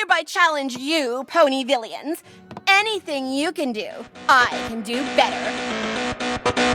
hereby challenge you, Ponyvillians. Anything you can do, I can do better.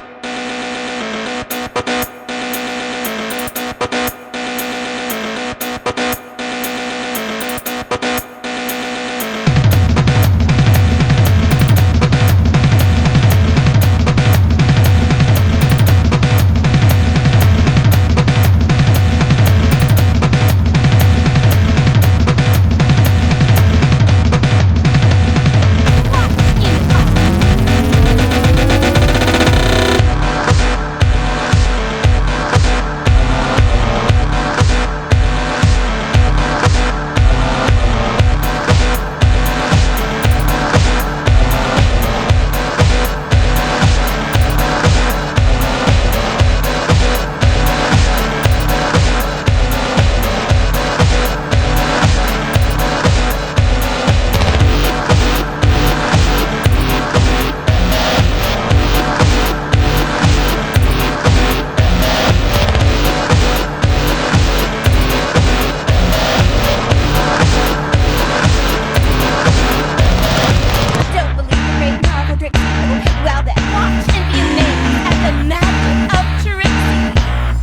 Well then, watch and be amazed at the magic of Trixie.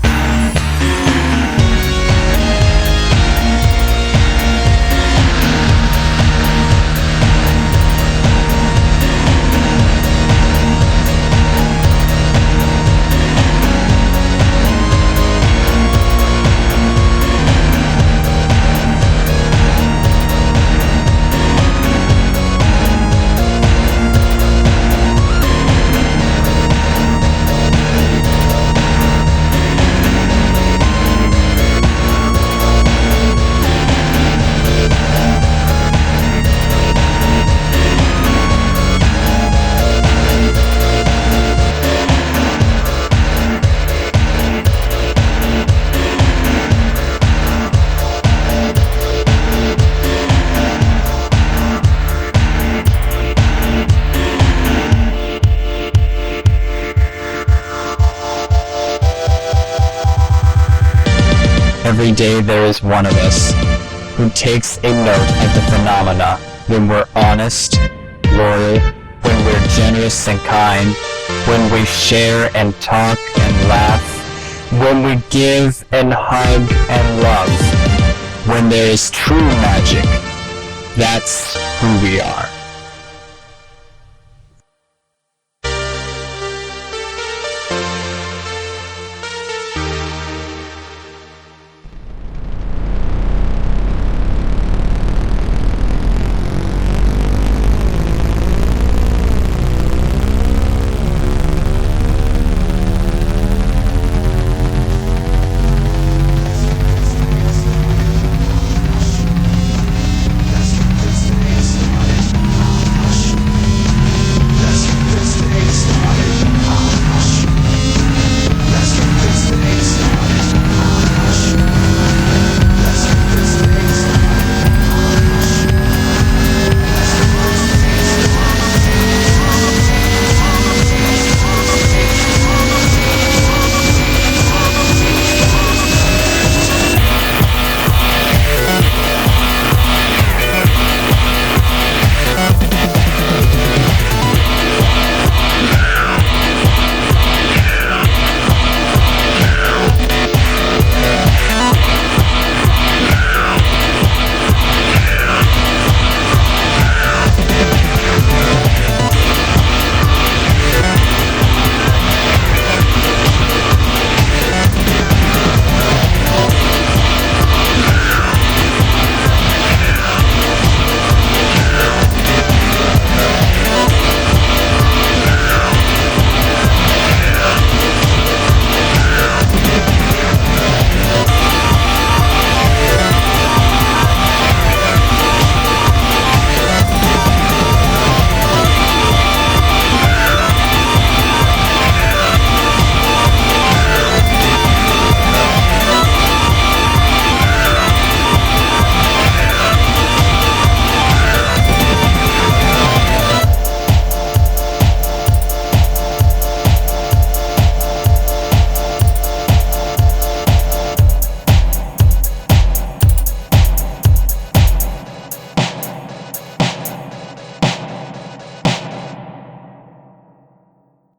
Every day there is one of us who takes a note of the phenomena when we're honest, loyal, when we're generous and kind, when we share and talk and laugh, when we give and hug and love, when there is true magic. That's who we are.